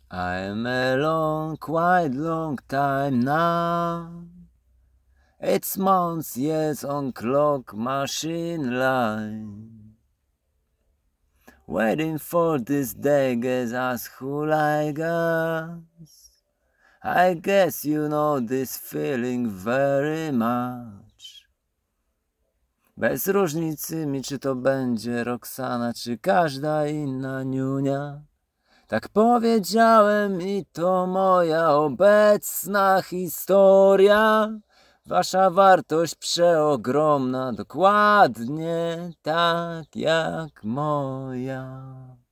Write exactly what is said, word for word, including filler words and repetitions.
I'm a long, quite long time now. It's months, years on clock machine line, waiting for this day, guess us who like us. I guess you know this feeling very much. Bez różnicy mi, czy to będzie Roxana, czy każda inna niunia. Tak powiedziałem i to moja obecna historia. Wasza wartość przeogromna, dokładnie tak jak moja.